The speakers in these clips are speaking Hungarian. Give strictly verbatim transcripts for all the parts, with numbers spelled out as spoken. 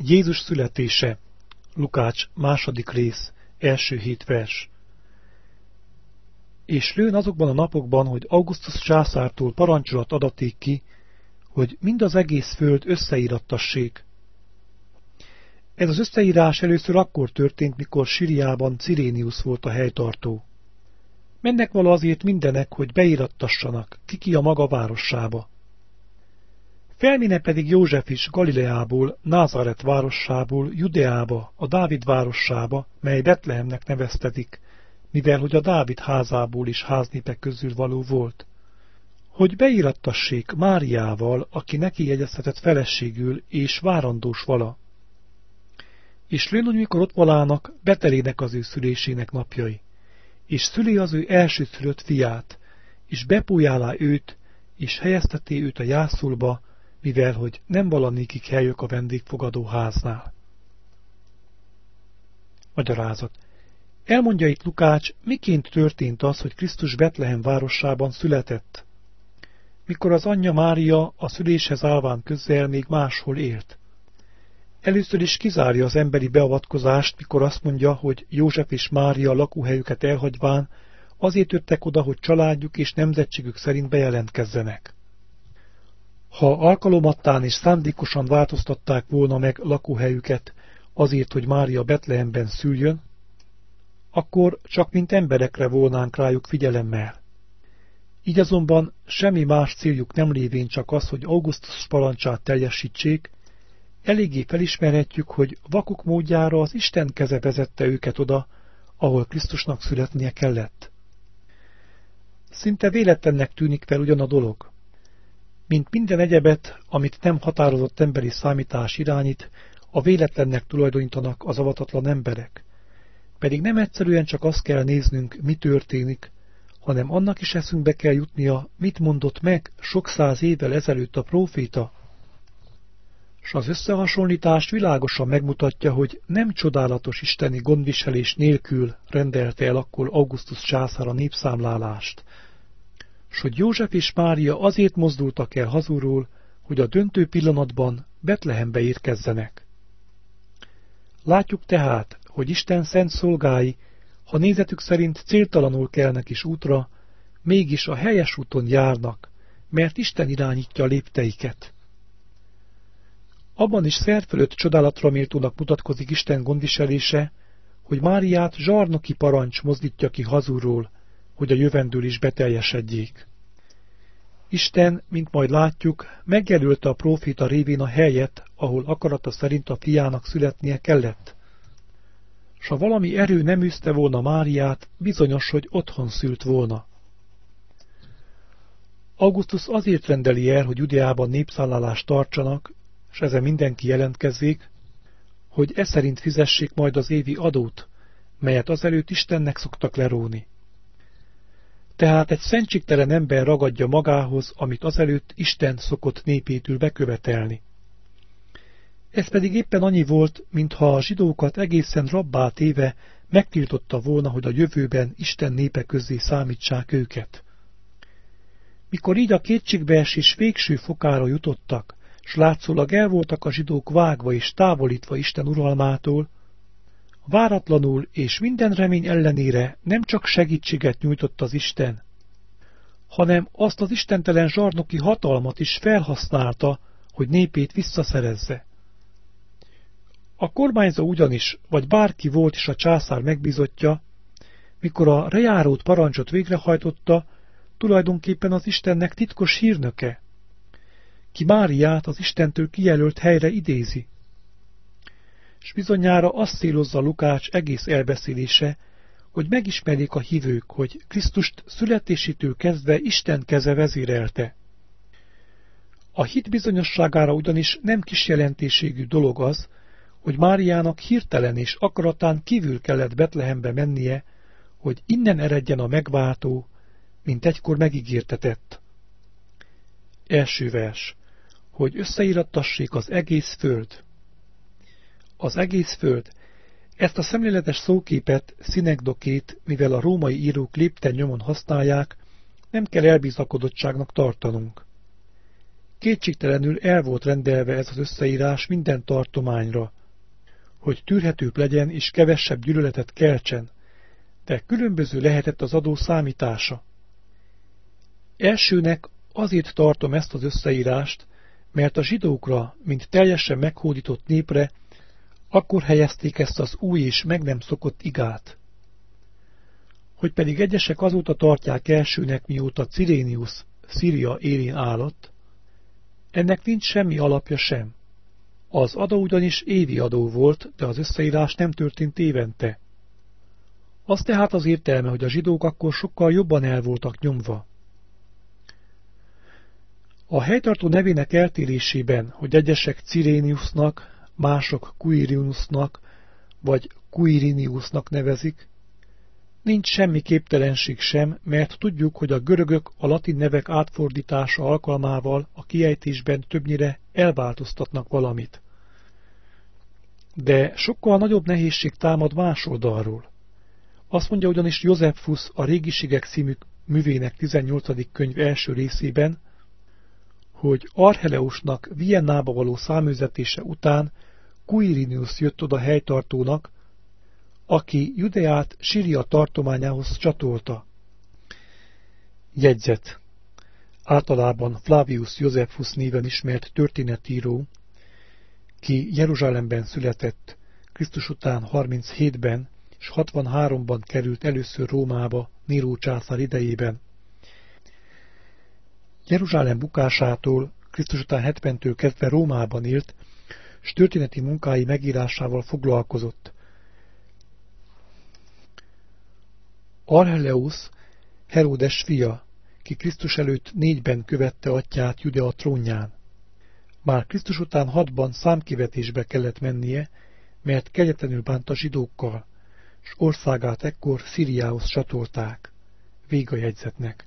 Jézus születése, Lukács második rész, első hét vers. És lőn azokban a napokban, hogy Augustus császártól parancsolat adaték ki, hogy mind az egész föld összeírattassék. Ez az összeírás először akkor történt, mikor Síriában Cirénius volt a helytartó. Mennek vala azért mindenek, hogy beírattassanak, ki-ki a maga városába. Felmine pedig József is Galileából, Názaret városából, Judeába, a Dávid városába, mely Betlehemnek neveztetik, mivel hogy a Dávid házából is háznépek közül való volt, hogy beírattassék Máriával, aki neki jegyeztetett feleségül, és várandós vala. És lőn, hogy mikor ott valának, betelének az ő szülésének napjai, és szüli az ő elsőszülött fiát, és bepújálá őt, és helyezteti őt a jászulba, mivel hogy nem valanékik helyök a vendégfogadó háznál. Magyarázat. Elmondja itt Lukács, miként történt az, hogy Krisztus Betlehem városában született, mikor az anyja Mária a szüléshez állván közel még máshol élt. Először is kizárja az emberi beavatkozást, mikor azt mondja, hogy József és Mária lakóhelyüket elhagyván azért jöttek oda, hogy családjuk és nemzetségük szerint bejelentkezzenek. Ha alkalomattán és szándékosan változtatták volna meg lakóhelyüket azért, hogy Mária Betlehemben szüljön, akkor csak mint emberekre volnánk rájuk figyelemmel. Így azonban semmi más céljuk nem lévén csak az, hogy Augustus parancsát teljesítsék, eléggé felismerhetjük, hogy vakuk módjára az Isten keze vezette őket oda, ahol Krisztusnak születnie kellett. Szinte véletlennek tűnik fel ugyan a dolog. Mint minden egyebet, amit nem határozott emberi számítás irányít, a véletlennek tulajdonítanak az avatatlan emberek. Pedig nem egyszerűen csak azt kell néznünk, mi történik, hanem annak is eszünkbe kell jutnia, mit mondott meg sok száz évvel ezelőtt a próféta. S az összehasonlítás világosan megmutatja, hogy nem csodálatos isteni gondviselés nélkül rendelte el akkor Augustus császár a népszámlálást, s hogy József és Mária azért mozdultak el hazulról, hogy a döntő pillanatban Betlehembe érkezzenek. Látjuk tehát, hogy Isten szent szolgái, ha nézetük szerint céltalanul kelnek is útra, mégis a helyes úton járnak, mert Isten irányítja a lépteiket. Abban is szerfölött csodálatra méltónak mutatkozik Isten gondviselése, hogy Máriát zsarnoki parancs mozdítja ki hazulról, hogy a jövendől is beteljesedjék. Isten, mint majd látjuk, megjelölte a próféta révén a helyet, ahol akarata szerint a fiának születnie kellett. S ha valami erő nem űzte volna Máriát, bizonyos, hogy otthon szült volna. Augustus azért rendeli el, hogy Judeában népszállálást tartsanak, s ezen mindenki jelentkezzék, hogy e szerint fizessék majd az évi adót, melyet azelőtt Istennek szoktak leróni. Tehát egy szentségtelen ember ragadja magához, amit azelőtt Isten szokott népétül bekövetelni. Ez pedig éppen annyi volt, mintha a zsidókat egészen rabbá téve megtiltotta volna, hogy a jövőben Isten népe közé számítsák őket. Mikor így a kétségbeesés végső fokára jutottak, s látszólag el voltak a zsidók vágva és távolítva Isten uralmától, váratlanul és minden remény ellenére nem csak segítséget nyújtott az Isten, hanem azt az istentelen zsarnoki hatalmat is felhasználta, hogy népét visszaszerezze. A kormányzó ugyanis, vagy bárki volt is a császár megbízottja, mikor a rejárót parancsot végrehajtotta, tulajdonképpen az Istennek titkos hírnöke, ki Máriát az Istentől kijelölt helyre idézi. S bizonyára azt célozza Lukács egész elbeszélése, hogy megismerjék a hívők, hogy Krisztust születésétől kezdve Isten keze vezérelte. A hit bizonyosságára ugyanis nem kis jelentőségű dolog az, hogy Máriának hirtelen és akaratán kívül kellett Betlehembe mennie, hogy innen eredjen a megváltó, mint egykor megígértetett. Első vers, hogy összeírattassék az egész föld. Az egész föld. Ezt a szemléletes szóképet, szinekdokét, mivel a római írók lépten nyomon használják, nem kell elbizakodottságnak tartanunk. kétségtelenül el volt rendelve ez az összeírás minden tartományra, hogy tűrhetőbb legyen és kevesebb gyűlöletet keltsen, de különböző lehetett az adó számítása. Elsőnek azért tartom ezt az összeírást, mert a zsidókra, mint teljesen meghódított népre, akkor helyezték ezt az új és meg nem szokott igát. Hogy pedig egyesek azóta tartják elsőnek, mióta Cirénius Szíria élén állott, ennek nincs semmi alapja sem. Az adó ugyanis évi adó volt, de az összeírás nem történt évente. Az tehát az értelme, hogy a zsidók akkor sokkal jobban el voltak nyomva. A helytartó nevének eltérésében, hogy egyesek Ciréniusnak, mások Quiriniusnak vagy Quiriniusnak nevezik, nincs semmi képtelenség sem, mert tudjuk, hogy a görögök a latin nevek átfordítása alkalmával a kiejtésben többnyire elváltoztatnak valamit. De sokkal nagyobb nehézség támad más oldalról. Azt mondja ugyanis Josephus a Régiségek című művének tizennyolcadik könyv első részében, hogy Archelausnak Viennába való száműzetése után Quirinius jött oda helytartónak, aki Judeát Síria tartományához csatolta. Jegyzet. Általában Flavius Josephus néven ismert történetíró, ki Jeruzsálemben született, Krisztus után harminchétben és hatvanháromban került először Rómába Néró császár idejében. Jeruzsálem bukásától Krisztus után hetventől kezdve Rómában élt, s történeti munkái megírásával foglalkozott. Archelaus Heródes fia, ki Krisztus előtt négyben követte atyját Judea trónján. Már Krisztus után hatban számkivetésbe kellett mennie, mert kegyetlenül bánt a zsidókkal, s országát ekkor Szíriához csatolták. Vég a jegyzetnek.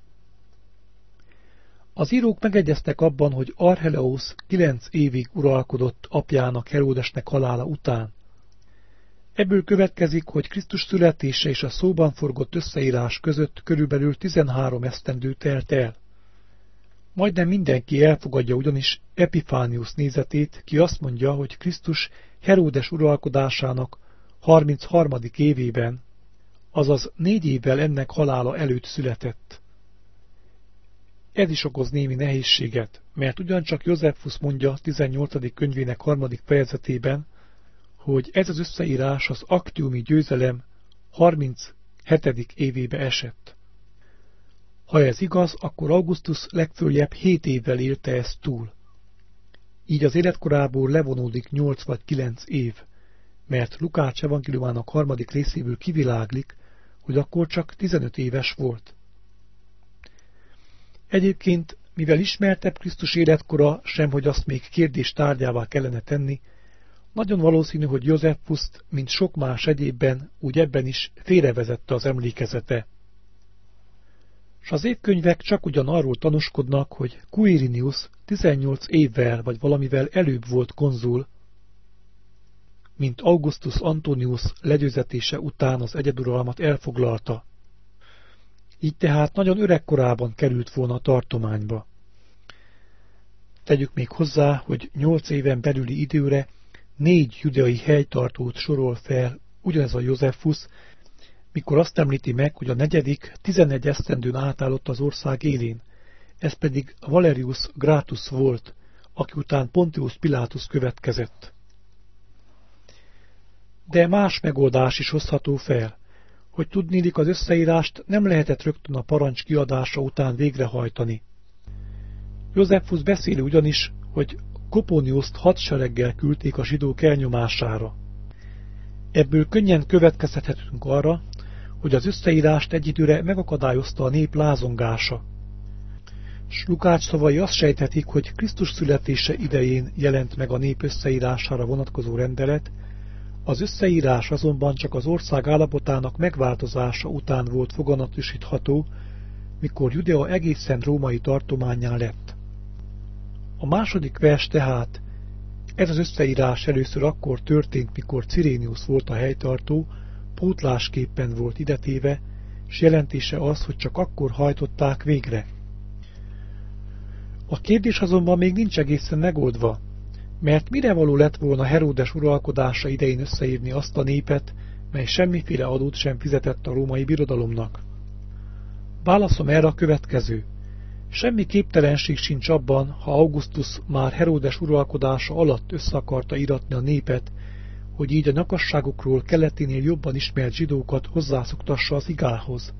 Az írók megegyeztek abban, hogy Archelaus kilenc évig uralkodott apjának Heródesnek halála után. Ebből következik, hogy Krisztus születése és a szóban forgott összeírás között körülbelül tizenhárom esztendő telt el. Majdnem mindenki elfogadja ugyanis Epifánius nézetét, ki azt mondja, hogy Krisztus Heródes uralkodásának harmincharmadik évében, azaz négy évvel ennek halála előtt született. Ez is okoz némi nehézséget, mert ugyancsak Josephus mondja tizennyolcadik könyvének harmadik fejezetében, hogy ez az összeírás az aktiumi győzelem harminchetedik évébe esett. Ha ez igaz, akkor Augustus legföljebb hét évvel élte ezt túl. Így az életkorából levonódik nyolc vagy kilenc év, mert Lukács evangéliumának harmadik részéből kiviláglik, hogy akkor csak tizenöt éves volt. Egyébként, mivel ismertebb Krisztus életkora, sem hogy azt még kérdés tárgyává kellene tenni, nagyon valószínű, hogy Josephust, mint sok más egyébben, úgy ebben is félrevezette az emlékezete. S az évkönyvek csak ugyan arról tanúskodnak, hogy Quirinius tizennyolc évvel vagy valamivel előbb volt konzul, mint Augustus Antonius legyőzetése után az egyeduralmat elfoglalta. Így tehát nagyon öreg korában került volna a tartományba. Tegyük még hozzá, hogy nyolc éven belüli időre négy judeai helytartót sorol fel ugyanez a Josephus, mikor azt említi meg, hogy a negyedik tizenegy esztendőn átállott az ország élén, ez pedig Valerius Gratus volt, aki után Pontius Pilatus következett. De más megoldás is hozható fel, hogy tudniillik az összeírást nem lehetett rögtön a parancs kiadása után végrehajtani. Josephus beszél ugyanis, hogy Koponiuszt hadsereggel küldték a zsidók elnyomására. Ebből könnyen következhetünk arra, hogy az összeírást egy időre megakadályozta a nép lázongása. S Lukács szavai azt sejthetik, hogy Krisztus születése idején jelent meg a nép összeírására vonatkozó rendelet, az összeírás azonban csak az ország állapotának megváltozása után volt foganatosítható, mikor Judea egészen római tartománnyá lett. A második vers tehát, ez az összeírás először akkor történt, mikor Cirénius volt a helytartó, pótlásképpen volt idetéve, s jelentése az, hogy csak akkor hajtották végre. A kérdés azonban még nincs egészen megoldva, mert mire való lett volna Heródes uralkodása idején összeírni azt a népet, mely semmiféle adót sem fizetett a római birodalomnak? Válaszom erre a következő. Semmi képtelenség sincs abban, ha Augustus már Heródes uralkodása alatt össze akarta íratni a népet, hogy így a nyakasságukról keleténél jobban ismert zsidókat hozzászoktassa az igához.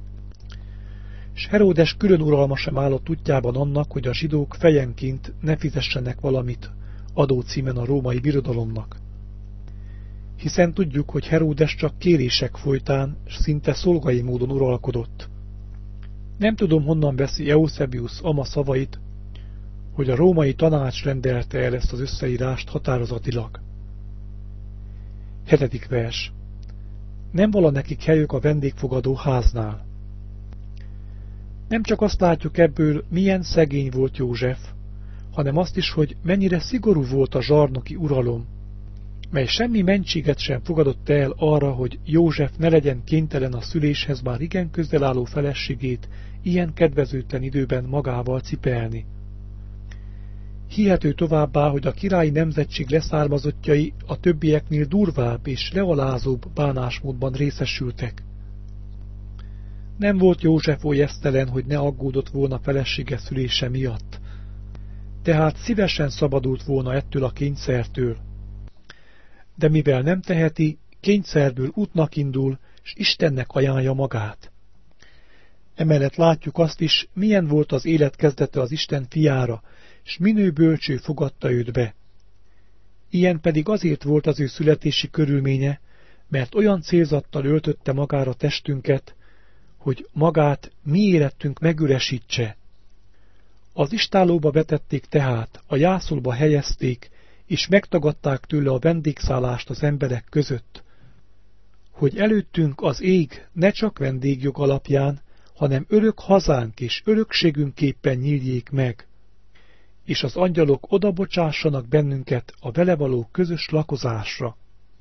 S Heródes külön uralma sem állott útjában annak, hogy a zsidók fejenként ne fizessenek valamit adócímen a római birodalomnak. Hiszen tudjuk, hogy Heródes csak kérések folytán, s szinte szolgai módon uralkodott. Nem tudom, honnan veszi Eusebius ama szavait, hogy a római tanács rendelte el ezt az összeírást határozatilag. Hetedik vers. Nem vala nekik helyük a vendégfogadó háznál. Nem csak azt látjuk ebből, milyen szegény volt József, hanem azt is, hogy mennyire szigorú volt a zsarnoki uralom, mely semmi mentséget sem fogadott el arra, hogy József ne legyen kénytelen a szüléshez már igen közel álló feleségét ilyen kedvezőtlen időben magával cipelni. Hihető továbbá, hogy a királyi nemzetség leszármazottjai a többieknél durvább és lealázóbb bánásmódban részesültek. Nem volt József oly esztelen, hogy ne aggódott volna felesége szülése miatt, tehát szívesen szabadult volna ettől a kényszertől. De mivel nem teheti, kényszerből útnak indul, s Istennek ajánlja magát. Emellett látjuk azt is, milyen volt az élet kezdete az Isten fiára, s minő bölcső fogadta őt be. Ilyen pedig azért volt az ő születési körülménye, mert olyan célzattal öltötte magára testünket, hogy magát mi érettünk megüresítse. Az istállóba vetették tehát, a jászolba helyezték, és megtagadták tőle a vendégszállást az emberek között, hogy előttünk az ég ne csak vendégjog alapján, hanem örök hazánk és örökségünképpen nyíljék meg, és az angyalok odabocsássanak bennünket a vele való közös lakozásra.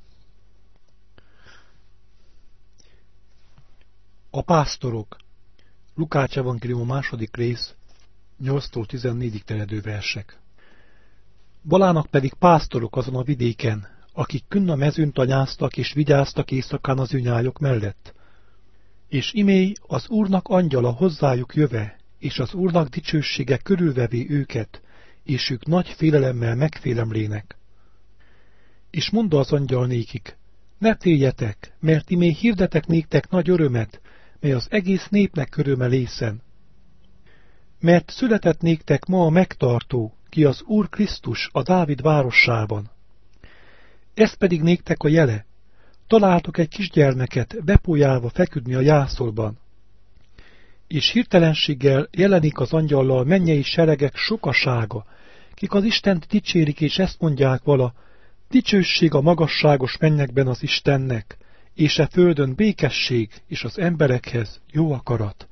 A pásztorok. Lukács evangélium a második rész, nyolctól tizennégyig terjedő versek. Balának pedig pásztorok azon a vidéken, akik künn a mezőn tanyáztak és vigyáztak éjszakán az ünyályok mellett. És iméj az Úrnak angyala hozzájuk jöve, és az Úrnak dicsősége körülvevé őket, és ők nagy félelemmel megfélemlének. És mondta az angyal nékik, ne féljetek, mert iméj hirdetek néktek nagy örömet, mely az egész népnek öröme lészen. Mert született néktek ma a megtartó, ki az Úr Krisztus a Dávid városában. Ez pedig néktek a jele, találtok egy kisgyermeket bepójálva feküdni a jászolban. És hirtelenséggel jelenik az angyallal mennyei seregek sokasága, kik az Istent dicsérik, és ezt mondják vala, dicsőség a magasságos mennyekben az Istennek, és e földön békesség, és az emberekhez jó akarat.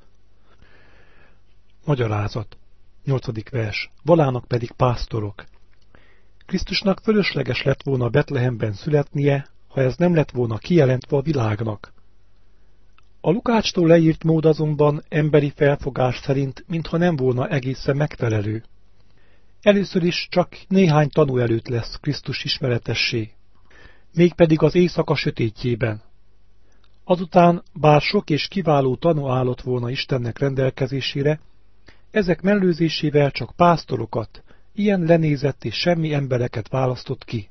Magyarázat. Nyolcadik vers. Balának pedig pásztorok. Krisztusnak fölösleges lett volna Betlehemben születnie, ha ez nem lett volna kijelentve a világnak. A Lukácstól leírt mód azonban emberi felfogás szerint mintha nem volna egészen megfelelő. Először is csak néhány tanú előtt lesz Krisztus ismeretessé, mégpedig az éjszaka sötétjében. Azután, bár sok és kiváló tanú állott volna Istennek rendelkezésére, ezek mellőzésével csak pásztorokat, ilyen lenézett és semmi embereket választott ki.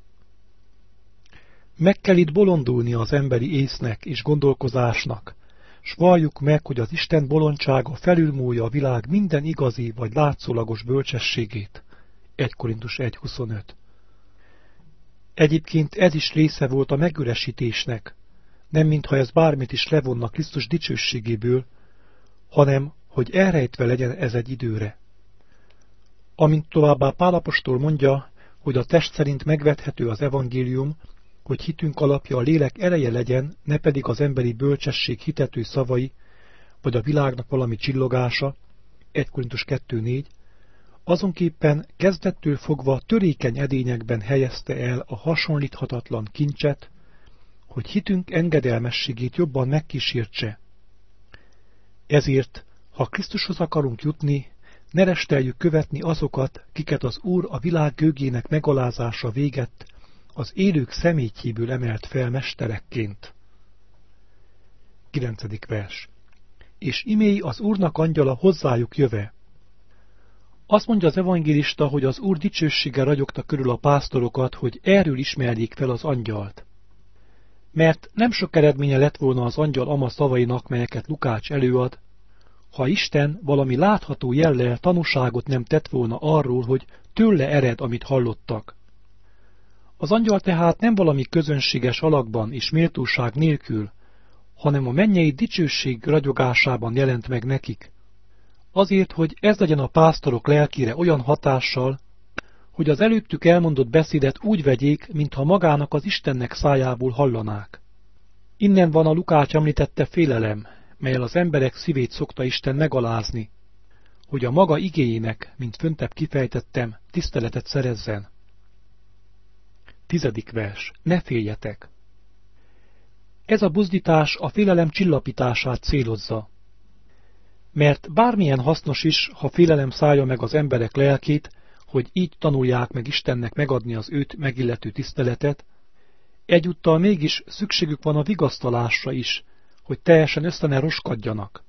Meg kell itt bolondulni az emberi észnek és gondolkozásnak, s valljuk meg, hogy az Isten bolondsága felülmúlja a világ minden igazi vagy látszólagos bölcsességét. egy Korintus egy huszonöt. Egyébként ez is része volt a megüresítésnek, nem mintha ez bármit is levonna Krisztus dicsőségéből, hanem, hogy elrejtve legyen ez egy időre. Amint továbbá Pál apostol mondja, hogy a test szerint megvethető az evangélium, hogy hitünk alapja a lélek ereje legyen, ne pedig az emberi bölcsesség hitető szavai, vagy a világnak valami csillogása, egy Korintus kettő négy, azonképpen kezdettől fogva törékeny edényekben helyezte el a hasonlíthatatlan kincset, hogy hitünk engedelmességét jobban megkísértse. Ezért, ha Krisztushoz akarunk jutni, ne resteljük követni azokat, kiket az Úr a világ gőgének megalázása végett, az élők szemétjéből emelt fel mesterekként. kilencedik vers. És iméi az Úrnak angyala hozzájuk jöve. Azt mondja az evangélista, hogy az Úr dicsősége ragyogta körül a pásztorokat, hogy erről ismerjék fel az angyalt. Mert nem sok eredménye lett volna az angyal ama szavainak, melyeket Lukács előad, ha Isten valami látható jellel tanúságot nem tett volna arról, hogy tőle ered, amit hallottak. Az angyal tehát nem valami közönséges alakban és méltóság nélkül, hanem a mennyei dicsőség ragyogásában jelent meg nekik. Azért, hogy ez legyen a pásztorok lelkére olyan hatással, hogy az előttük elmondott beszédet úgy vegyék, mintha magának az Istennek szájából hallanák. Innen van a Lukács említette félelem, mellyel az emberek szívét szokta Isten megalázni, hogy a maga igéjének, mint föntebb kifejtettem, tiszteletet szerezzen. Tizedik vers. Ne féljetek! Ez a buzdítás a félelem csillapítását célozza. Mert bármilyen hasznos is, ha félelem szállja meg az emberek lelkét, hogy így tanulják meg Istennek megadni az őt megillető tiszteletet, egyúttal mégis szükségük van a vigasztalásra is, hogy teljesen össze ne roskadjanak.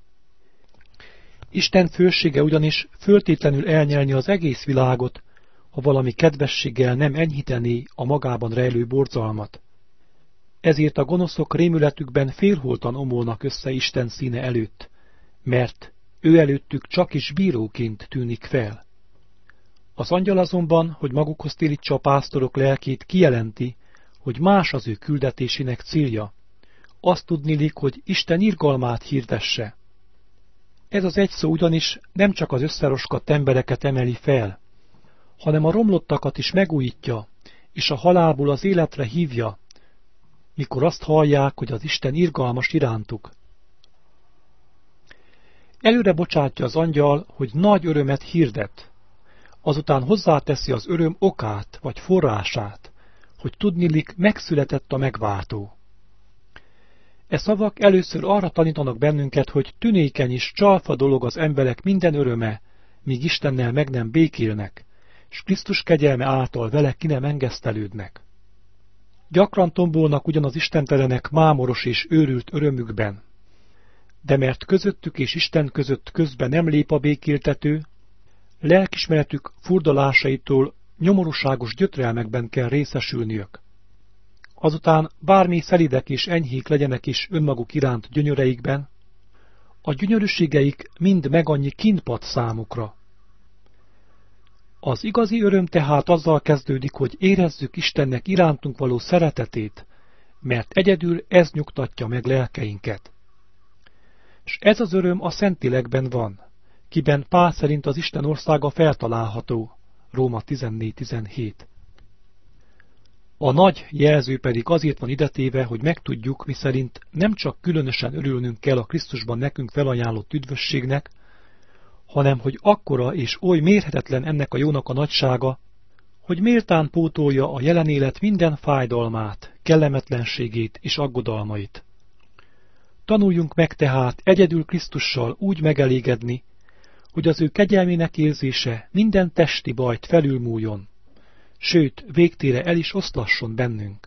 Isten fősége ugyanis föltétlenül elnyelni az egész világot, ha valami kedvességgel nem enyhítené a magában rejlő borzalmat. Ezért a gonoszok rémületükben félholtan omolnak össze Isten színe előtt, mert ő előttük csak is bíróként tűnik fel. Az angyal azonban, hogy magukhoz térítse a pásztorok lelkét, kijelenti, hogy más az ő küldetésének célja. Azt tudniillik, hogy Isten irgalmát hirdesse. Ez az egy szó ugyanis nem csak az összeroskadt embereket emeli fel, hanem a romlottakat is megújítja, és a halálból az életre hívja, mikor azt hallják, hogy az Isten irgalmas irántuk. Előre bocsátja az angyal, hogy nagy örömet hirdet, azután hozzáteszi az öröm okát vagy forrását, hogy tudniillik megszületett a megváltó. E szavak először arra tanítanak bennünket, hogy tünékeny és csalfa dolog az emberek minden öröme, míg Istennel meg nem békélnek, s Krisztus kegyelme által vele ki nem engesztelődnek. Gyakran tombolnak ugyan az istentelenek mámoros és őrült örömükben, de mert közöttük és Isten között közben nem lép a békéltető, lelkismeretük furdalásaitól nyomorúságos gyötrelmekben kell részesülniük. Azután bármi szelidek és enyhék legyenek is önmaguk iránt gyönyöreikben, a gyönyörűségeik mind meg annyi kínpad számukra. Az igazi öröm tehát azzal kezdődik, hogy érezzük Istennek irántunk való szeretetét, mert egyedül ez nyugtatja meg lelkeinket. S ez az öröm a Szentlélekben van, kiben Pál szerint az Isten országa feltalálható, Róma tizennégy tizenhét. A nagy jelző pedig azért van idetéve, hogy megtudjuk, miszerint nem csak különösen örülnünk kell a Krisztusban nekünk felajánlott üdvösségnek, hanem hogy akkora és oly mérhetetlen ennek a jónak a nagysága, hogy méltán pótolja a jelen élet minden fájdalmát, kellemetlenségét és aggodalmait. Tanuljunk meg tehát egyedül Krisztussal úgy megelégedni, hogy az ő kegyelmének érzése minden testi bajt felülmúljon, sőt, végtére el is oszlasson bennünk.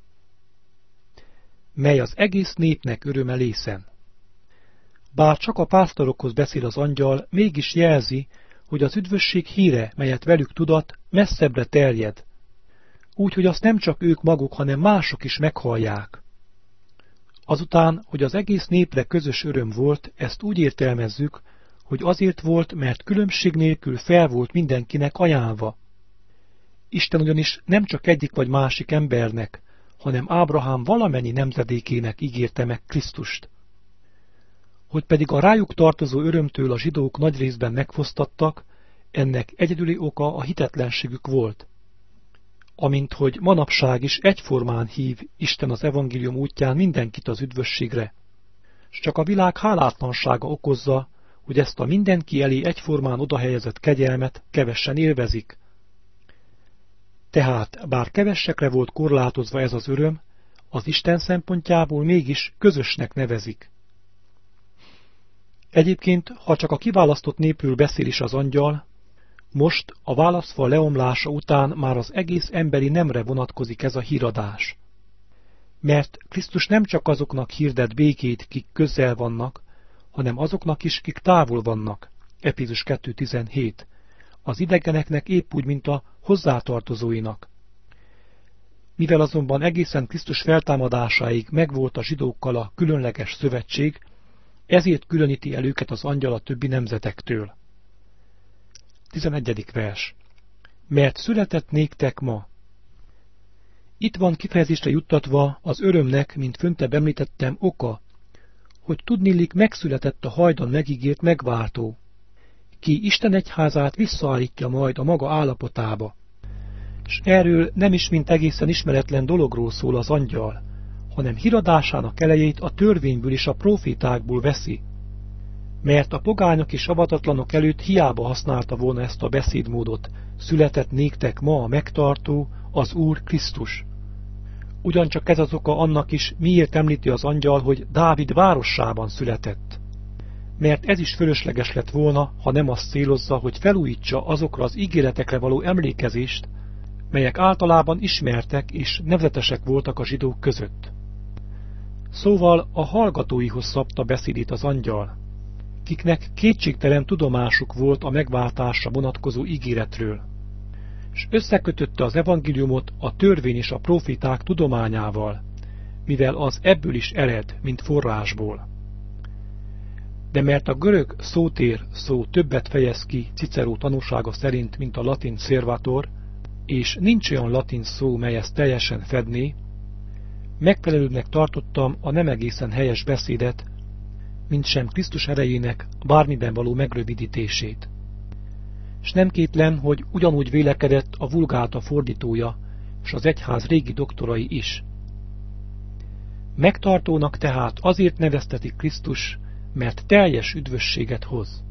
Mely az egész népnek öröme lészen. Bár csak a pásztorokhoz beszél az angyal, mégis jelzi, hogy az üdvösség híre, melyet velük tudat, messzebbre terjed, úgy, hogy azt nem csak ők maguk, hanem mások is meghallják. Azután, hogy az egész népre közös öröm volt, ezt úgy értelmezzük, hogy azért volt, mert különbség nélkül fel volt mindenkinek ajánlva. Isten ugyanis nem csak egyik vagy másik embernek, hanem Ábrahám valamennyi nemzedékének ígérte meg Krisztust. Hogy pedig a rájuk tartozó örömtől a zsidók nagy részben megfosztattak, ennek egyedüli oka a hitetlenségük volt. Amint hogy manapság is egyformán hív Isten az evangélium útján mindenkit az üdvösségre, s csak a világ hálátlansága okozza, hogy ezt a mindenki elé egyformán odahelyezett kegyelmet kevessen élvezik. Tehát, bár kevessekre volt korlátozva ez az öröm, az Isten szempontjából mégis közösnek nevezik. Egyébként, ha csak a kiválasztott népről beszél is az angyal, most a válaszfal leomlása után már az egész emberi nemre vonatkozik ez a híradás. Mert Krisztus nem csak azoknak hirdet békét, kik közel vannak, hanem azoknak is, kik távol vannak. Efézus kettő tizenhét. Az idegeneknek épp úgy, mint a hozzátartozóinak. Mivel azonban egészen Krisztus feltámadásáig megvolt a zsidókkal a különleges szövetség, ezért különíti el őket az angyal a többi nemzetektől. tizenegyedik vers. Mert született néktek ma. Itt van kifejezésre juttatva az örömnek, mint föntebb említettem, oka, hogy tudniillik megszületett a hajdan megígért megváltó, ki Isten egyházát visszaállítja majd a maga állapotába. És erről nem is mint egészen ismeretlen dologról szól az angyal, hanem híradásának elejét a törvényből és a profétákból veszi, mert a pogányok és avatatlanok előtt hiába használta volna ezt a beszédmódot, született néktek ma a megtartó, az Úr Krisztus. Ugyancsak ez az oka annak is, miért említi az angyal, hogy Dávid városában született. Mert ez is fölösleges lett volna, ha nem azt célozza, hogy felújítsa azokra az ígéretekre való emlékezést, melyek általában ismertek és nevezetesek voltak a zsidók között. Szóval a hallgatóihoz szabta beszédét az angyal, kiknek kétségtelen tudomásuk volt a megváltásra vonatkozó ígéretről, és összekötötte az evangéliumot a törvény és a proféták tudományával, mivel az ebből is ered, mint forrásból. De mert a görög szótér szó többet fejez ki Cicero tanúsága szerint, mint a latin servator, és nincs olyan latin szó, mely ezt teljesen fedné, megfelelőbbnek tartottam a nem egészen helyes beszédet, mint sem Krisztus erejének bármiben való megrövidítését. S nem kétlem, hogy ugyanúgy vélekedett a Vulgáta fordítója, és az egyház régi doktorai is. Megtartónak tehát azért neveztetik Krisztus, mert teljes üdvösséget hoz.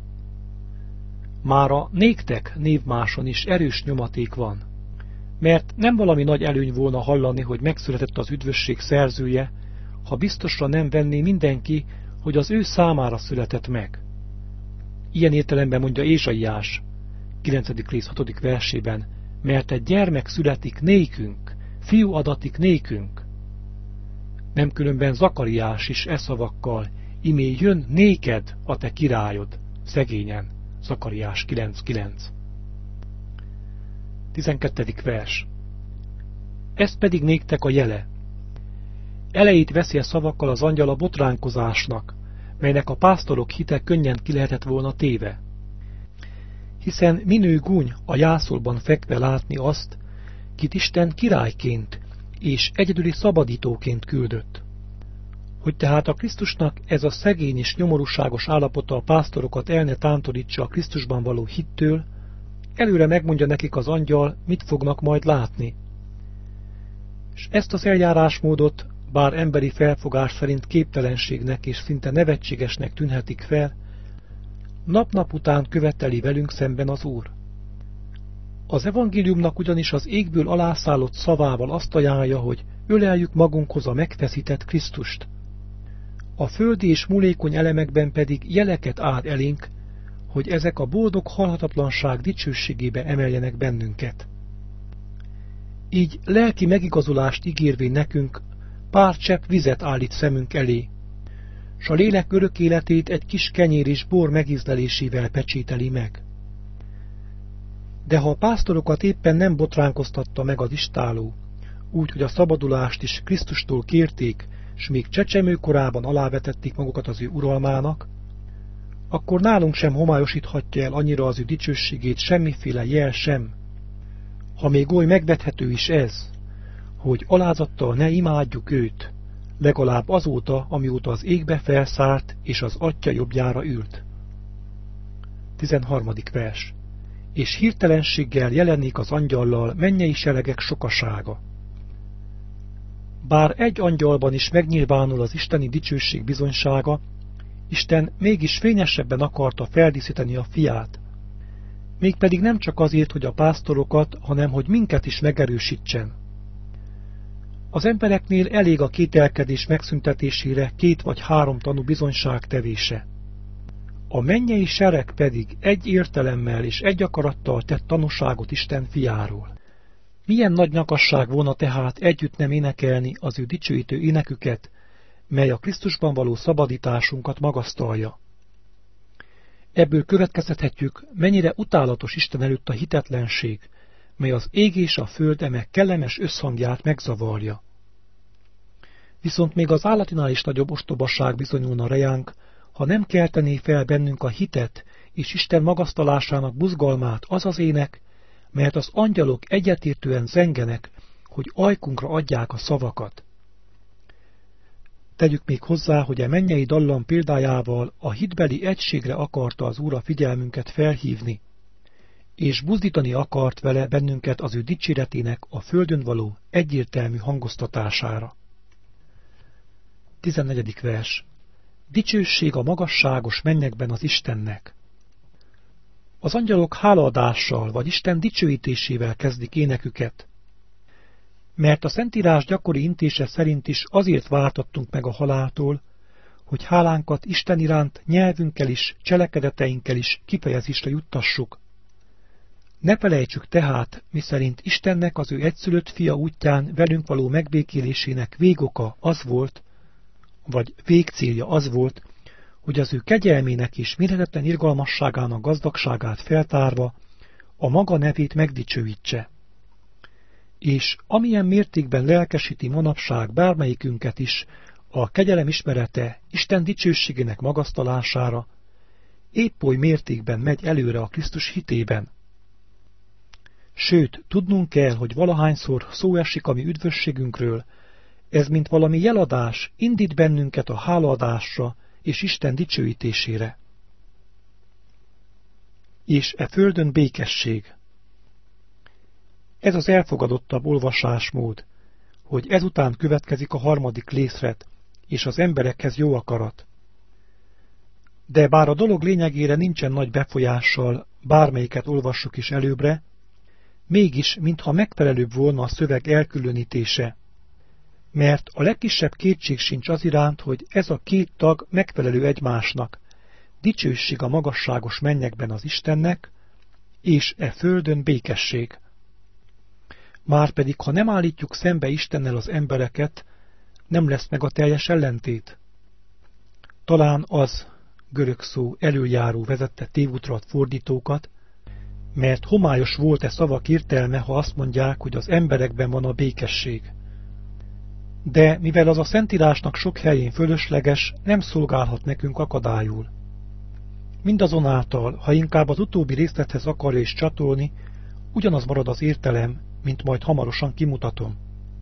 Mára néktek névmáson is erős nyomaték van, mert nem valami nagy előny volna hallani, hogy megszületett az üdvösség szerzője, ha biztosra nem venné mindenki, hogy az ő számára született meg. Ilyen értelemben mondja Ézsaiás, kilencedik rész hatodik versében, mert egy gyermek születik nékünk, fiú adatik nékünk. Nem különben Zakariás is e szavakkal, imé jön néked a te királyod, szegényen, Zakariás kilenc kilenc. tizenkettedik vers. Ez pedig néktek a jele. Elejét veszi a szavakkal az angyal a botránkozásnak, melynek a pásztorok hite könnyen ki lehetett volna téve. Hiszen minő gúny a jászolban fekve látni azt, kit Isten királyként és egyedüli szabadítóként küldött. Hogy tehát a Krisztusnak ez a szegény és nyomorúságos állapota a pásztorokat el ne tántorítsa a Krisztusban való hittől, előre megmondja nekik az angyal, mit fognak majd látni. És ezt az eljárásmódot, bár emberi felfogás szerint képtelenségnek és szinte nevetségesnek tűnhetik fel, nap-nap után követeli velünk szemben az Úr. Az evangéliumnak ugyanis az égből alászállott szavával azt ajánlja, hogy öleljük magunkhoz a megfeszített Krisztust. A földi és múlékony elemekben pedig jeleket áld elénk, hogy ezek a boldog halhatatlanság dicsőségébe emeljenek bennünket. Így lelki megigazulást ígérvén nekünk pár csepp vizet állít szemünk elé, s a lélek örök életét egy kis kenyér és bor megízlelésével pecsételi meg. De ha a pásztorokat éppen nem botránkoztatta meg az istálló, úgy, hogy a szabadulást is Krisztustól kérték, s még csecsemőkorában alávetették magukat az ő uralmának, akkor nálunk sem homályosíthatja el annyira az ő dicsőségét semmiféle jel sem, ha még oly megvethető is ez, hogy alázattal ne imádjuk őt, legalább azóta, amióta az égbe felszállt és az Atya jobbjára ült. tizenharmadik vers. És hirtelenséggel jelenik az angyallal mennyei seregek sokasága. Bár egy angyalban is megnyilvánul az isteni dicsőség bizonysága, Isten mégis fényesebben akarta feldíszíteni a fiát, mégpedig nem csak azért, hogy a pásztorokat, hanem hogy minket is megerősítsen. Az embereknél elég a kételkedés megszüntetésére két vagy három tanú bizonyság tevése. A mennyei sereg pedig egy értelemmel és egy akarattal tett tanúságot Isten fiáról. Milyen nagy nyakasság volna tehát együtt nem énekelni az ő dicsőítő éneküket, mely a Krisztusban való szabadításunkat magasztalja. Ebből következtethetjük, mennyire utálatos Isten előtt a hitetlenség, mely az ég és a föld eme kellemes összhangját megzavarja. Viszont még az állatinál is nagyobb ostobaság bizonyulna rejánk, ha nem keltené fel bennünk a hitet és Isten magasztalásának buzgalmát az az ének, melyet az angyalok egyetértően zengenek, hogy ajkunkra adják a szavakat. Tegyük még hozzá, hogy a mennyei dallam példájával a hitbeli egységre akarta az Úr a figyelmünket felhívni, és buzdítani akart vele bennünket az ő dicséretének a földön való egyértelmű hangoztatására. tizennegyedik vers. Dicsőség a magasságos mennyekben az Istennek. Az angyalok hálaadással vagy Isten dicsőítésével kezdik éneküket, mert a Szentírás gyakori intése szerint is azért váltattunk meg a haláltól, hogy hálánkat Isten iránt nyelvünkkel is, cselekedeteinkkel is kifejezésre juttassuk. Ne felejtsük tehát, miszerint Istennek az ő egyszülött fia útján velünk való megbékélésének végoka az volt, vagy végcélja az volt, hogy az ő kegyelmének és mérhetetlen irgalmasságának gazdagságát feltárva a maga nevét megdicsőítse. És amilyen mértékben lelkesíti manapság bármelyikünket is a kegyelem ismerete Isten dicsőségének magasztalására, épp oly mértékben megy előre a Krisztus hitében. Sőt, tudnunk kell, hogy valahányszor szó esik a mi üdvösségünkről, ez mint valami jeladás indít bennünket a hálaadásra és Isten dicsőítésére. És e földön békesség. Ez az elfogadottabb olvasásmód, hogy ezután következik a harmadik lészret, és az emberekhez jó akarat. De bár a dolog lényegére nincsen nagy befolyással, bármelyiket olvassuk is előbbre, mégis mintha megfelelőbb volna a szöveg elkülönítése, mert a legkisebb kétség sincs az iránt, hogy ez a két tag megfelelő egymásnak, dicsőség a magasságos mennyekben az Istennek, és e földön békesség. Márpedig, ha nem állítjuk szembe Istennel az embereket, nem lesz meg a teljes ellentét. Talán az, görög szó előjáró vezette tévútra a fordítókat, mert homályos volt-e szavak értelme, ha azt mondják, hogy az emberekben van a békesség. De mivel az a Szentírásnak sok helyén fölösleges, nem szolgálhat nekünk akadályul. Mindazonáltal, ha inkább az utóbbi részlethez akarja is csatolni, ugyanaz marad az értelem, mint majd hamarosan kimutatom.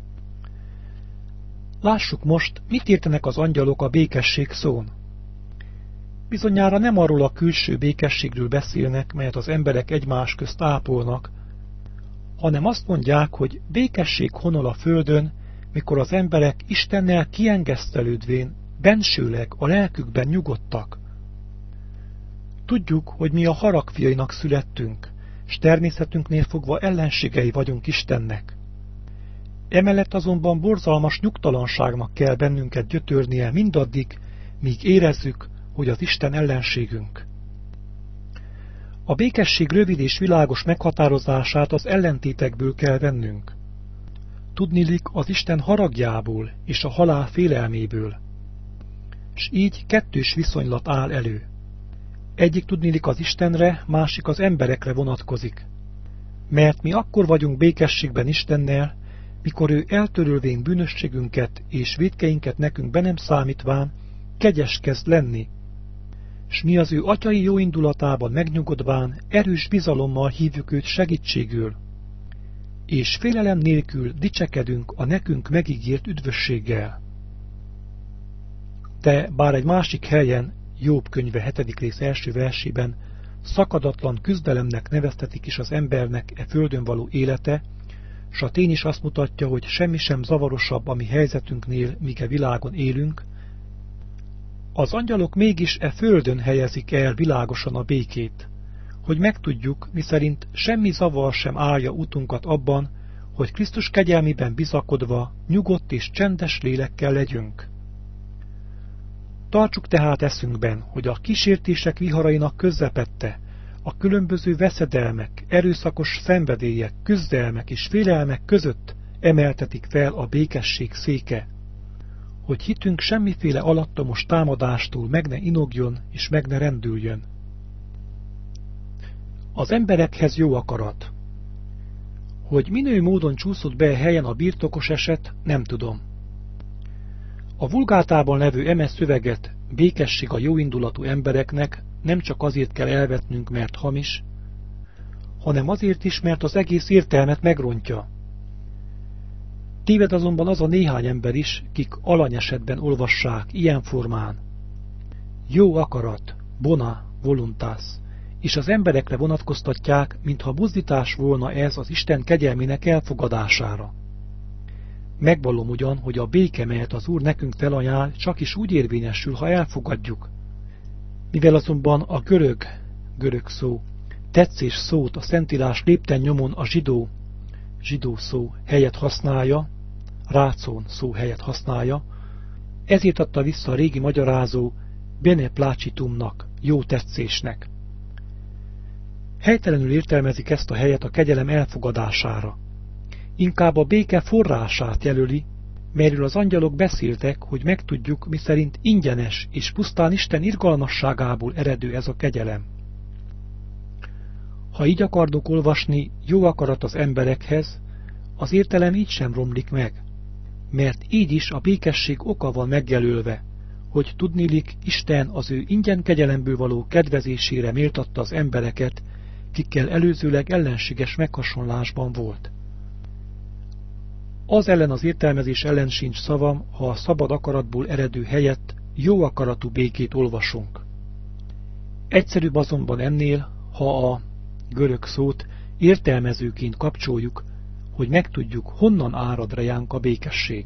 Lássuk most, mit értenek az angyalok a békesség szón. Bizonyára nem arról a külső békességről beszélnek, melyet az emberek egymás közt ápolnak, hanem azt mondják, hogy békesség honol a földön, mikor az emberek Istennel kiengesztelődvén, bensőleg a lelkükben nyugodtak. Tudjuk, hogy mi a harag fiainak születtünk, s természetünknél fogva ellenségei vagyunk Istennek. Emellett azonban borzalmas nyugtalanságnak kell bennünket gyötörnie mindaddig, míg érezzük, hogy az Isten ellenségünk. A békesség rövid és világos meghatározását az ellentétekből kell vennünk. Tudniillik az Isten haragjából és a halál félelméből. S így kettős viszonylat áll elő. Egyik tudniillik az Istenre, másik az emberekre vonatkozik. Mert mi akkor vagyunk békességben Istennel, mikor ő eltörölvén bűnösségünket és vétkeinket nekünk be nem számítván, kegyes kezd lenni, s mi az ő atyai jóindulatában megnyugodván erős bizalommal hívjuk őt segítségül, és félelem nélkül dicsekedünk a nekünk megígért üdvösséggel. De bár egy másik helyen, Jobb könyve hetedik rész első versében szakadatlan küzdelemnek neveztetik is az embernek e földön való élete, s a tény is azt mutatja, hogy semmi sem zavarosabb a mi helyzetünknél, míg e világon élünk, az angyalok mégis e földön helyezik el világosan a békét, hogy megtudjuk, miszerint semmi zavar sem állja utunkat abban, hogy Krisztus kegyelmében bizakodva nyugodt és csendes lélekkel legyünk. Tartsuk tehát eszünkben, hogy a kísértések viharainak közepette, a különböző veszedelmek, erőszakos szenvedélyek, küzdelmek és félelmek között emeltetik fel a békesség széke, hogy hitünk semmiféle alattomos támadástól meg ne inogjon és meg ne rendüljön. Az emberekhez jó akarat. Hogy minő módon csúszott be a helyen a birtokos eset, nem tudom. A vulgátában levő eme szöveget, békesség a jóindulatú embereknek nem csak azért kell elvetnünk, mert hamis, hanem azért is, mert az egész értelmet megrontja. Téved azonban az a néhány ember is, kik alanyesetben olvassák ilyen formán. Jó akarat, bona voluntas, és az emberekre vonatkoztatják, mintha buzdítás volna ez az Isten kegyelmének elfogadására. Megvallom ugyan, hogy a béke, melyet az Úr nekünk felajánl, csak is úgy érvényesül, ha elfogadjuk. Mivel azonban a görög, görög szó, tetszés szót a Szentírás lépten nyomon a zsidó, zsidó szó helyett használja, rácón szó helyett használja, ezért adta vissza a régi magyarázó bene placitumnak, jó tetszésnek. Helytelenül értelmezik ezt a helyet a kegyelem elfogadására. Inkább a béke forrását jelöli, melyről az angyalok beszéltek, hogy megtudjuk, miszerint ingyenes és pusztán Isten irgalmasságából eredő ez a kegyelem. Ha így akarunk olvasni jó akarat az emberekhez, az értelem így sem romlik meg, mert így is a békesség oka van megjelölve, hogy tudniillik Isten az ő ingyen kegyelemből való kedvezésére méltatta az embereket, kikkel előzőleg ellenséges meghasonlásban volt. Az ellen az értelmezés ellen sincs szavam, ha a szabad akaratból eredő helyett jó akaratú békét olvasunk. Egyszerűbb azonban ennél, ha a görög szót értelmezőként kapcsoljuk, hogy megtudjuk, honnan árad rejánk a békesség.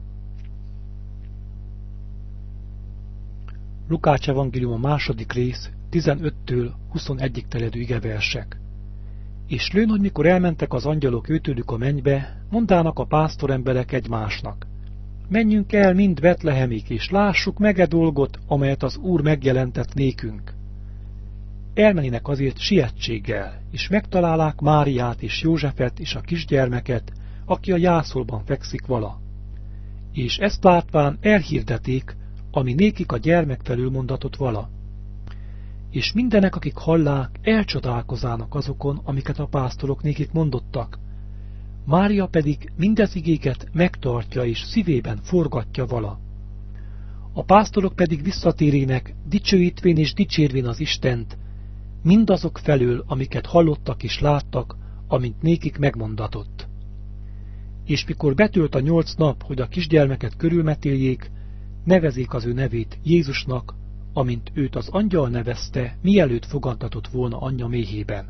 Lukács evangélium a második rész, tizenöttől huszonegyig terjedő igeversek. És lőn, hogy mikor elmentek az angyalok őtőlük a mennybe, mondának a pásztoremberek egymásnak. Menjünk el mind Betlehemig, és lássuk meg e dolgot, amelyet az Úr megjelentett nékünk. Elmeninek azért sietséggel, és megtalálák Máriát és Józsefet és a kisgyermeket, aki a jászolban fekszik vala. És ezt látván elhirdeték, ami nékik a gyermek felül mondatott vala. És mindenek, akik hallák, elcsodálkozának azokon, amiket a pásztorok nékik mondottak. Mária pedig mindez igéket megtartja és szívében forgatja vala. A pásztorok pedig visszatérének, dicsőítvén és dicsérvén az Istent, mindazok felől, amiket hallottak és láttak, amint nékik megmondatott. És mikor betölt a nyolc nap, hogy a kisgyermeket körülmetéljék, nevezik az ő nevét Jézusnak, amint őt az angyal nevezte, mielőtt fogantatott volna anyja méhében.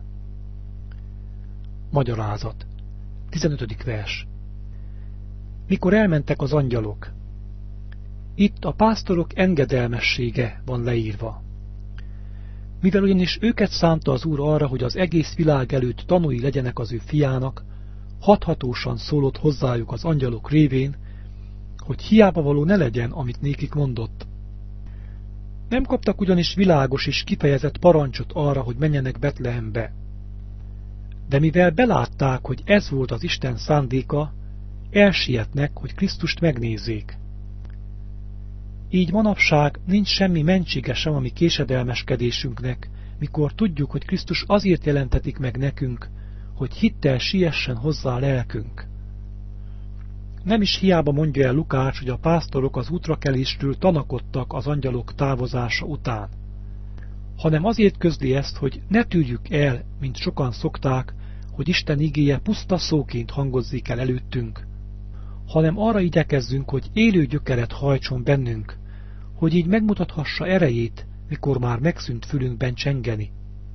Magyarázat. tizenötödik vers. Mikor elmentek az angyalok. Itt a pásztorok engedelmessége van leírva. Mivel ugyanis őket szánta az Úr arra, hogy az egész világ előtt tanúi legyenek az ő fiának, hathatósan szólott hozzájuk az angyalok révén, hogy hiába való ne legyen, amit nékik mondott. Nem kaptak ugyanis világos és kifejezett parancsot arra, hogy menjenek Betlehembe. De mivel belátták, hogy ez volt az Isten szándéka, elsietnek, hogy Krisztust megnézzék. Így manapság nincs semmi mentsége sem a mi késedelmeskedésünknek, mikor tudjuk, hogy Krisztus azért jelentetik meg nekünk, hogy hittel siessen hozzá a lelkünk. Nem is hiába mondja el Lukács, hogy a pásztorok az útrakelésről tanakodtak az angyalok távozása után, hanem azért közli ezt, hogy ne tűrjük el, mint sokan szokták, hogy Isten igéje puszta szóként hangozzék el előttünk, hanem arra igyekezzünk, hogy élő gyökeret hajtson bennünk, hogy így megmutathassa erejét, mikor már megszűnt fülünkben csengeni.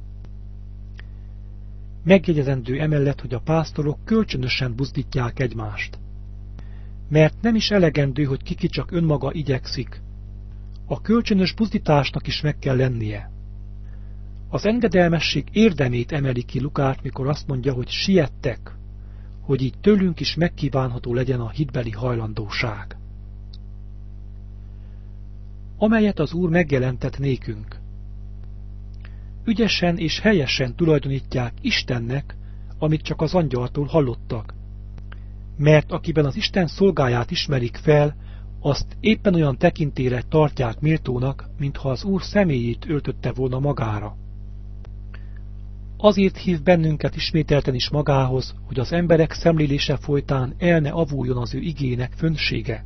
Megjegyezendő emellett, hogy a pásztorok kölcsönösen buzdítják egymást. Mert nem is elegendő, hogy kiki csak önmaga igyekszik. A kölcsönös buzdításnak is meg kell lennie. Az engedelmesség érdemét emeli ki Lukács, mikor azt mondja, hogy siettek, hogy így tőlünk is megkívánható legyen a hitbeli hajlandóság. amelyet az Úr megjelentett nékünk. Ügyesen és helyesen tulajdonítják Istennek, amit csak az angyaltól hallottak. Mert akiben az Isten szolgáját ismerik fel, azt éppen olyan tekintére tartják méltónak, mintha az Úr személyét öltötte volna magára. Azért hív bennünket ismételten is magához, hogy az emberek szemlélése folytán el ne avuljon az ő igének fönsége.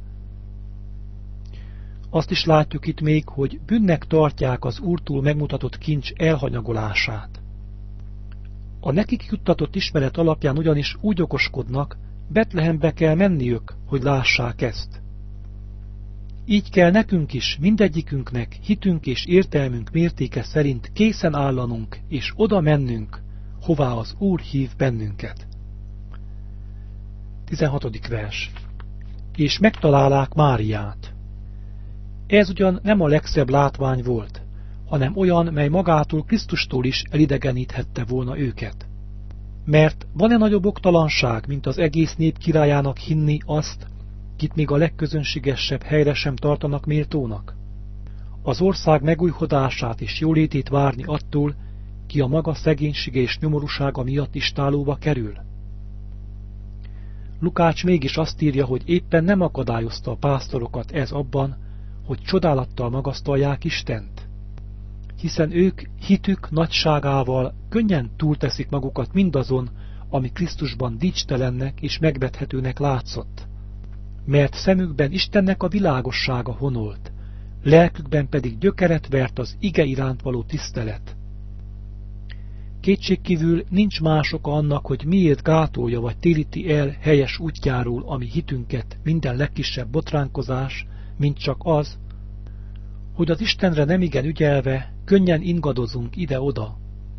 Azt is látjuk itt még, hogy bűnnek tartják az Úrtól megmutatott kincs elhanyagolását. A nekik juttatott ismeret alapján ugyanis úgy okoskodnak, Betlehembe kell menniük, hogy lássák ezt. Így kell nekünk is, mindegyikünknek hitünk és értelmünk mértéke szerint készen állanunk és oda mennünk, hová az Úr hív bennünket. tizenhatodik vers. És megtalálák Máriát. Ez ugyan nem a legszebb látvány volt, hanem olyan, mely magától Krisztustól is elidegeníthette volna őket. Mert van-e nagyobb oktalanság, mint az egész nép királyának hinni azt, kit még a legközönségesebb helyre sem tartanak méltónak? Az ország megújhodását és jólétét várni attól, ki a maga szegénysége és nyomorúsága miatt istálóba kerül? Lukács mégis azt írja, hogy éppen nem akadályozta a pásztorokat ez abban, hogy csodálattal magasztalják Istent. Hiszen ők hitük nagyságával könnyen túlteszik magukat mindazon, ami Krisztusban dicstelennek és megvethetőnek látszott. Mert szemükben Istennek a világossága honolt, lelkükben pedig gyökeret vert az ige iránt való tisztelet. Kétségkívül nincs más oka annak, hogy miért gátolja vagy téríti el helyes útjáról a mi hitünket minden legkisebb botránkozás, mint csak az, hogy az Istenre nemigen ügyelve könnyen ingadozunk ide-oda.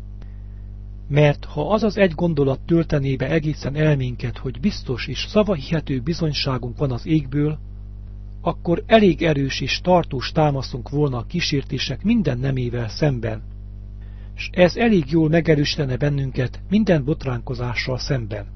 Mert ha az az egy gondolat töltené be egészen elménket, hogy biztos és szavahihető bizonyságunk van az égből, akkor elég erős és tartós támaszunk volna a kísértések minden nemével szemben, s ez elég jól megerősítene bennünket minden botránkozással szemben.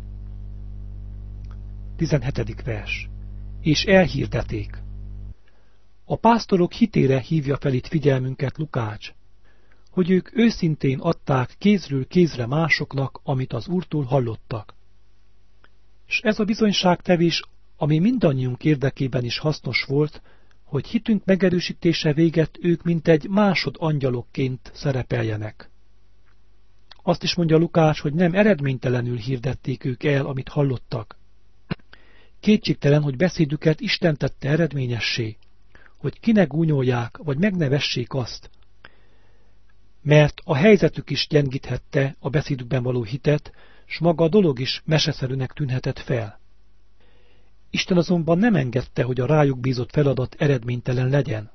tizenhetedik vers. És elhirdeték. A pásztorok hitére hívja fel itt figyelmünket Lukács, hogy ők őszintén adták kézről kézre másoknak, amit az Úrtól hallottak. És ez a bizonyságtevés, ami mindannyiunk érdekében is hasznos volt, hogy hitünk megerősítése véget ők mintegy másod angyalokként szerepeljenek. Azt is mondja Lukács, hogy nem eredménytelenül hirdették ők el, amit hallottak. Kétségtelen, hogy beszédüket Isten tette eredményessé, hogy ki ne gúnyolják, vagy megnevessék azt, mert a helyzetük is gyengíthette a beszédükben való hitet, s maga a dolog is meseszerűnek tűnhetett fel. Isten azonban nem engedte, hogy a rájuk bízott feladat eredménytelen legyen.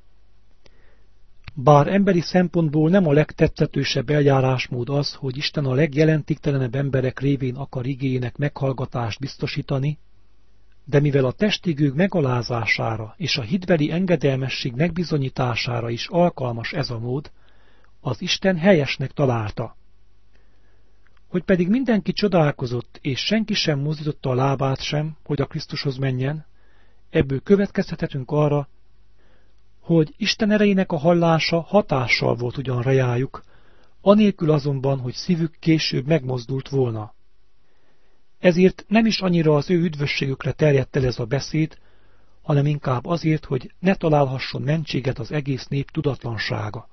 Bár emberi szempontból nem a legtetszetősebb eljárásmód az, hogy Isten a legjelentéktelenebb emberek révén akar igéjének meghallgatást biztosítani, de mivel a testigők megalázására és a hitbeli engedelmesség megbizonyítására is alkalmas ez a mód, az Isten helyesnek találta. Hogy pedig mindenki csodálkozott, és senki sem mozdította a lábát sem, hogy a Krisztushoz menjen, ebből következtethetünk arra, hogy Isten erejének a hallása hatással volt ugyan reájuk, anélkül azonban, hogy szívük később megmozdult volna. Ezért nem is annyira az ő üdvösségükre terjedt el ez a beszéd, hanem inkább azért, hogy ne találhasson mentséget az egész nép tudatlansága.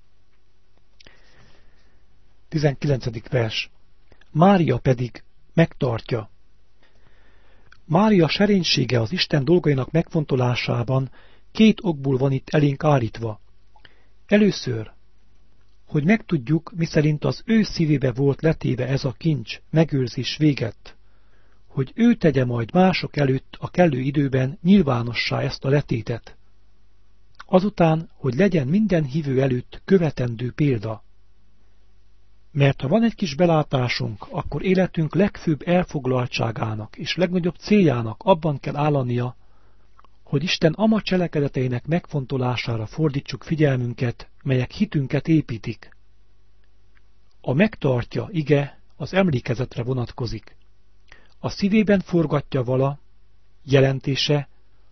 tizenkilencedik vers. Mária pedig megtartja. Mária serénysége az Isten dolgainak megfontolásában két okból van itt elénk állítva. Először, hogy megtudjuk, miszerint az ő szívébe volt letéve ez a kincs, megőrzés véget, hogy ő tegye majd mások előtt a kellő időben nyilvánossá ezt a letétet. Azután, hogy legyen minden hívő előtt követendő példa. Mert ha van egy kis belátásunk, akkor életünk legfőbb elfoglaltságának és legnagyobb céljának abban kell állania, hogy Isten ama cselekedeteinek megfontolására fordítsuk figyelmünket, melyek hitünket építik. A megtartja ige az emlékezetre vonatkozik. A szívében forgatja vala, jelentése,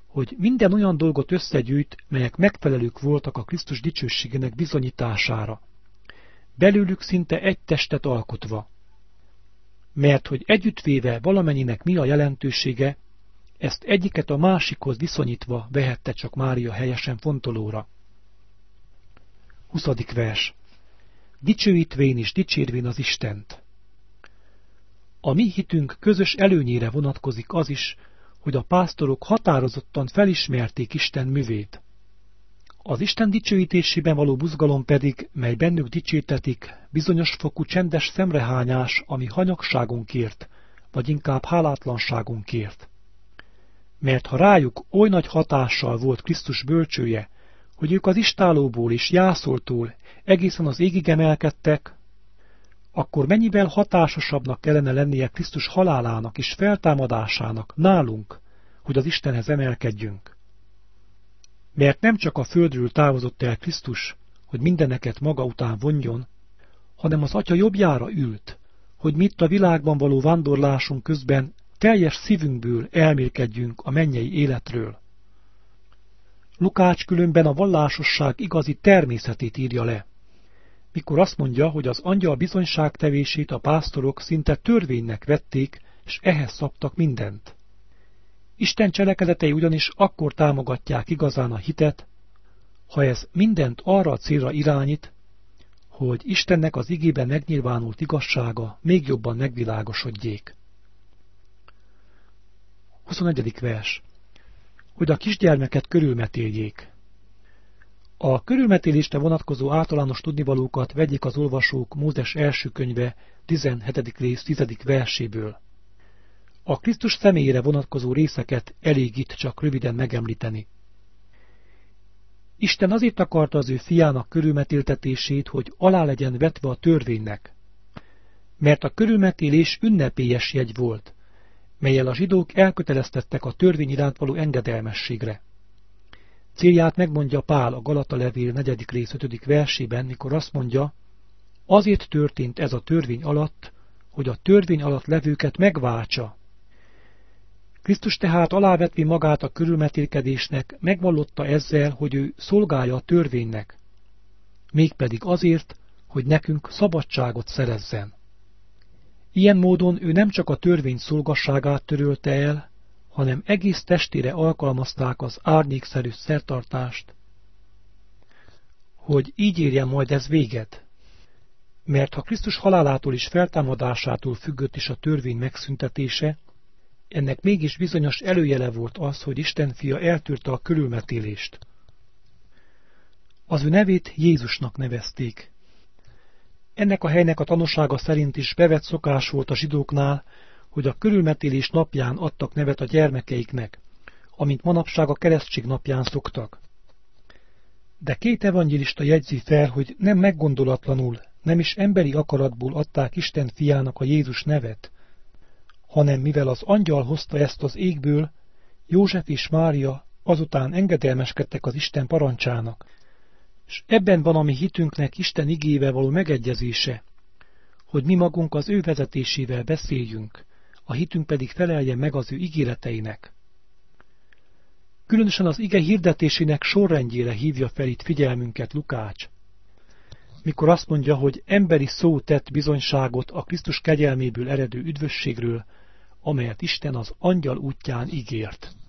hogy minden olyan dolgot összegyűjt, melyek megfelelők voltak a Krisztus dicsőségének bizonyítására, belőlük szinte egy testet alkotva. Mert hogy együttvéve valamennyinek mi a jelentősége, ezt egyiket a másikhoz viszonyítva vehette csak Mária helyesen fontolóra. huszadik vers. Dicsőítvén és dicsérvén az Istent. A mi hitünk közös előnyére vonatkozik az is, hogy a pásztorok határozottan felismerték Isten művét. Az Isten dicsőítésében való buzgalom pedig, mely bennük dicsértetik, bizonyos fokú csendes szemrehányás, ami hanyagságunkért, vagy inkább hálátlanságunkért. Mert ha rájuk oly nagy hatással volt Krisztus bölcsője, hogy ők az istálóból és jászoltól egészen az égig emelkedtek, akkor mennyivel hatásosabbnak kellene lennie Krisztus halálának és feltámadásának nálunk, hogy az Istenhez emelkedjünk. Mert nem csak a földről távozott el Krisztus, hogy mindeneket maga után vonjon, hanem az Atya jobbjára ült, hogy mi itt a világban való vándorlásunk közben teljes szívünkből elmélkedjünk a mennyei életről. Lukács különben a vallásosság igazi természetét írja le, mikor azt mondja, hogy az angyal bizonyságtevését a pásztorok szinte törvénynek vették, és ehhez szabtak mindent. Isten cselekedetei ugyanis akkor támogatják igazán a hitet, ha ez mindent arra a célra irányít, hogy Istennek az igében megnyilvánult igazsága még jobban megvilágosodjék. huszonegyedik vers. Hogy a kisgyermeket körülmetéljék. A körülmetélésre vonatkozó általános tudnivalókat vegyék az olvasók Mózes első könyve tizenhetedik rész tizedik verséből. A Krisztus személyére vonatkozó részeket elég itt csak röviden megemlíteni. Isten azért akarta az ő fiának körülmetéltetését, hogy alá legyen vetve a törvénynek, mert a körülmetélés ünnepélyes jegy volt, mellyel a zsidók elköteleztettek a törvény iránt való engedelmességre. Célját megmondja Pál a Galata levél negyedik rész ötödik versében, mikor azt mondja, azért történt ez a törvény alatt, hogy a törvény alatt levőket megváltsa. Krisztus tehát alávetvi magát a körülmetélkedésnek, megvallotta ezzel, hogy ő szolgálja a törvénynek, mégpedig azért, hogy nekünk szabadságot szerezzen. Ilyen módon ő nem csak a törvény szolgasságát törölte el, hanem egész testére alkalmazták az árnyékszerű szertartást, hogy így érjen majd ez véget. Mert ha Krisztus halálától és feltámadásától függött is a törvény megszüntetése, ennek mégis bizonyos előjele volt az, hogy Isten fia eltűrte a körülmetélést. Az ő nevét Jézusnak nevezték. Ennek a helynek a tanúsága szerint is bevett szokás volt a zsidóknál, hogy a körülmetélés napján adtak nevet a gyermekeiknek, amint manapság a keresztség napján szoktak. De két evangélista jegyzi fel, hogy nem meggondolatlanul, nem is emberi akaratból adták Isten fiának a Jézus nevet, hanem mivel az angyal hozta ezt az égből, József és Mária azután engedelmeskedtek az Isten parancsának, és ebben van a mi hitünknek Isten igével való megegyezése, hogy mi magunk az ő vezetésével beszéljünk, a hitünk pedig feleljen meg az ő ígéreteinek. Különösen az ige hirdetésének sorrendjére hívja fel itt figyelmünket Lukács, mikor azt mondja, hogy emberi szó tett bizonyságot a Krisztus kegyelméből eredő üdvösségről, amelyet Isten az angyal útján ígért.